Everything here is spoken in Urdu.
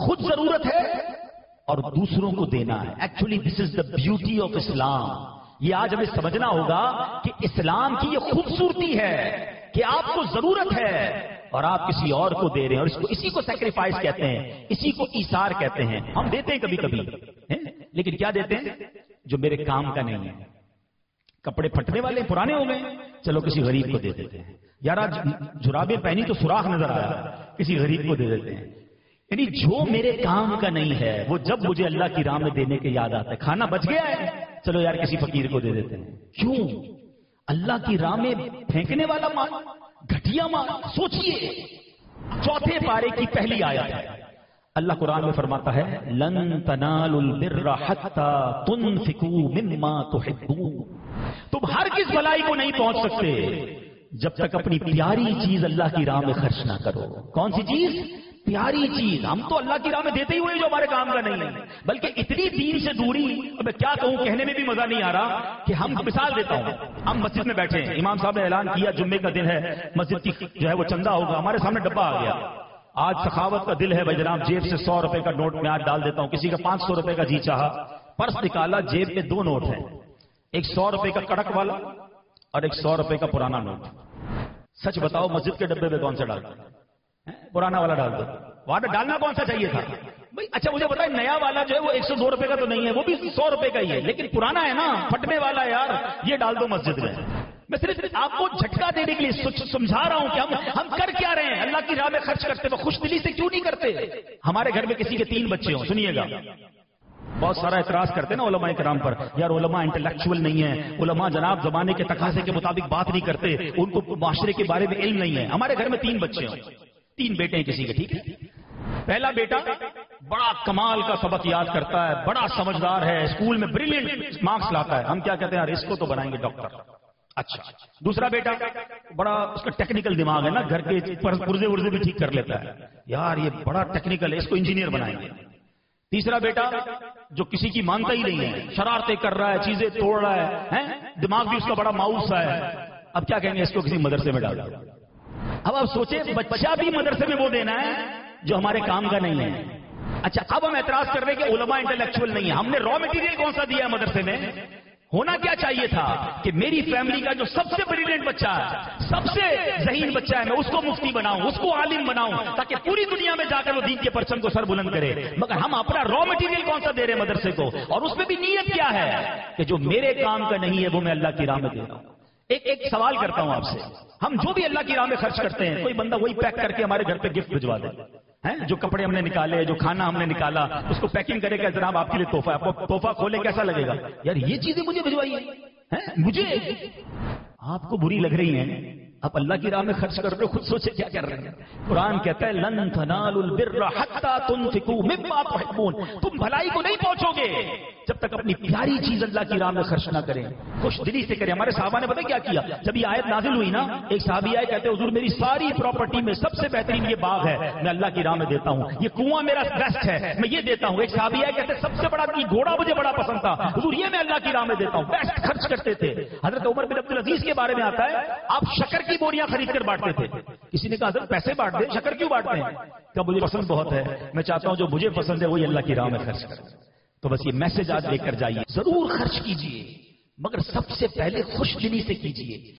خود ضرورت ہے اور دوسروں کو دینا ہے. Actually this is the beauty of Islam. یہ آج ہمیں سمجھنا ہوگا کہ اسلام کی یہ خوبصورتی ہے کہ آپ کو ضرورت ہے اور آپ کسی اور کو دے رہے ہیں, اور اسی کو سیکریفائس کہتے ہیں, اسی کو ایثار کہتے ہیں. ہم دیتے ہیں کبھی کبھی, لیکن کیا دیتے ہیں؟ جو میرے کام کا نہیں ہے. کپڑے پھٹنے والے پرانے ہو گئے, چلو کسی غریب کو دے دیتے ہیں. یار آج جرابیں پہنی تو سوراخ نظر آیا, کسی غریب کو دے دیتے ہیں. یعنی جو میرے کام کا نہیں ہے وہ جب مجھے اللہ کی راہ میں دینے کے یاد آتا ہے. کھانا بچ گیا ہے, چلو یار کسی فقیر کو دے دیتے ہیں. کیوں؟ اللہ کی راہ میں پھینکنے والا مال, گھٹیا مال. سوچئے چوتھے پارے کی پہلی آیت ہے, اللہ قرآن میں فرماتا ہے لن تنالوا البر حتى تنفقوا مما تحبون. تم ہر کس بھلائی کو نہیں پہنچ سکتے جب تک اپنی پیاری چیز اللہ کی راہ میں خرچ نہ کرو. کون سی چیز؟ پیاری چیز. ہم تو اللہ کی راہ میں دیتے ہی ہوئے جو ہمارے کام کا نہیں ہے, بلکہ اتنی دین سے دوری. اب میں کیا کہوں, کہنے میں بھی مزہ نہیں آ رہا کہ ہم مثال دیتا ہوں. ہم مسجد میں بیٹھے ہیں, امام صاحب نے اعلان کیا جمعے کا دن ہے, مسجد کی جو ہے وہ چندہ ہوگا. ہمارے سامنے ڈبہ آ گیا. آج سخاوت کا دل ہے بھائی جناب, جیب سے 100 روپے کا نوٹ میں آج ڈال دیتا ہوں. کسی کا 500 روپے کا جی چاہا, پرس نکالا, جیب میں 2 نوٹ ہیں, ایک 100 روپے کا کڑک والا اور ایک 100 روپے کا پرانا نوٹ. سچ بتاؤ مسجد کے ڈبے میں کون سا ڈالتا؟ پرانا والا ڈال دو. وہاں ڈالنا کون سا چاہیے تھا بھائی؟ اچھا مجھے بتائیں, نیا والا جو ہے وہ 102 روپے کا تو نہیں ہے, وہ بھی 100 روپے کا ہی ہے, لیکن پرانا ہے نا, پھٹنے والا ہے یار, یہ ڈال دو مسجد میں. میں صرف آپ کو جھٹکا دینے کے لیے سمجھا رہا ہوں کہ ہم کر کیا رہے ہیں. اللہ کی راہ میں خرچ کرتے ہوئے خوش دلی سے کیوں نہیں کرتے؟ ہمارے گھر میں کسی کے 3 بچے ہوں, سنیے گا, بہت سارا اعتراض کرتے ہیں نا علماء کرام پر, یار علماء انٹلیکچوئل نہیں ہیں, علماء جناب زمانے کے تقاضے کے مطابق بات نہیں کرتے, ان کو معاشرے کے بارے میں علم نہیں ہے. ہمارے گھر میں 3 بچے ہوں, 3 بیٹے ہیں کسی کے, ٹھیک ہے. پہلا بیٹا بڑا کمال کا سبق یاد کرتا ہے, بڑا سمجھدار ہے, اسکول میں بریلینٹ مارکس لاتا ہے. ہم کیا کہتے ہیں, یار اس کو تو بنائیں گے ڈاکٹر. اچھا. دوسرا بیٹا بڑا, اس کا ٹیکنیکل دماغ ہے نا, گھر کے پرزے ورزے بھی ٹھیک کر لیتا ہے, یار یہ بڑا ٹیکنیکل ہے, اس کو انجینئر بنائیں گے. تیسرا بیٹا جو کسی کی مانتا ہی نہیں ہے, شرارتیں کر رہا ہے, چیزیں توڑ رہا ہے, دماغ بھی اس کا بڑا ماؤس ہے. اب کیا کہیں گے, اس کو کسی مدرسے میں ڈال دو. اب آپ سوچیں, بچہ بھی مدرسے میں وہ دینا ہے جو ہمارے کام کا نہیں ہے. اچھا, اب ہم اعتراض کر رہے ہیں کہ علماء انٹلیکچوئل نہیں ہے. ہم نے را مٹیریل کون سا دیا ہے مدرسے میں؟ ہونا کیا چاہیے تھا کہ میری فیملی کا جو سب سے بریلینٹ بچہ ہے, سب سے ذہین بچہ ہے, میں اس کو مفتی بناؤں, اس کو عالم بناؤں, تاکہ پوری دنیا میں جا کر وہ دین کے پرچم کو سر بلند کرے. مگر ہم اپنا را مٹیریل کون سا دے رہے ہیں مدرسے کو, اور اس میں بھی نیت کیا ہے کہ جو میرے کام کا نہیں ہے وہ میں اللہ کی راہ میں دے رہا ہوں. ایک سوال کرتا ہوں آپ سے, ہم جو بھی اللہ کی راہ میں خرچ کرتے ہیں, کوئی بندہ وہی پیک کر کے ہمارے گھر پہ گفٹ بھجوا دے, جو کپڑے ہم نے نکالے, جو کھانا ہم نے نکالا, اس کو پیکنگ کرے گا, جناب آپ کے لیے تحفہ ہے, آپ کو تحفہ کھولے کیسا لگے گا, یار یہ چیزیں مجھے بھجوائی ہیں, مجھے. آپ کو بری لگ رہی ہیں, آپ اللہ کی راہ میں خرچ کر رہے ہو, خود سوچے کیا کر رہے ہیں. قرآن کہتا ہے لن تنالوا البر حتى تنفقوا مما تحبون. تم بھلائی کو نہیں پہنچو گے جب تک اپنی پیاری چیز اللہ کی راہ میں خرچ نہ کریں, خوش دلی سے کریں. ہمارے صحابہ نے پتہ کیا کیا, جب یہ آیت نازل ہوئی نا, ایک صحابی آئے, کہتے حضور میری ساری پراپرٹی میں سب سے بہترین یہ باغ ہے, میں اللہ کی راہ میں دیتا ہوں, یہ کنواں میرا بیسٹ ہے, میں یہ دیتا ہوں. ایک صحابی آئے, کہتے سب سے بڑا گھوڑا مجھے بڑا پسند تھا, حضور یہ میں اللہ کی راہ میں دیتا ہوں. بیسٹ خرچ کرتے تھے. حضرت عمر بن عبد العزیز کے بارے میں آتا ہے, آپ شکر کی بوریاں خرید کر بانٹتے تھے. کسی نے کہا حضرت پیسے بانٹ دیں, شکر کیوں بانٹتے ہیں؟ کہ مجھے پسند بہت ہے, میں چاہتا ہوں جو مجھے پسند ہے وہی اللہ کی راہ میں خرچ کریں. تو بس یہ میسج آج لے کر جائیے, ضرور خرچ کیجئے, مگر سب سے پہلے خوش دلی سے کیجئے.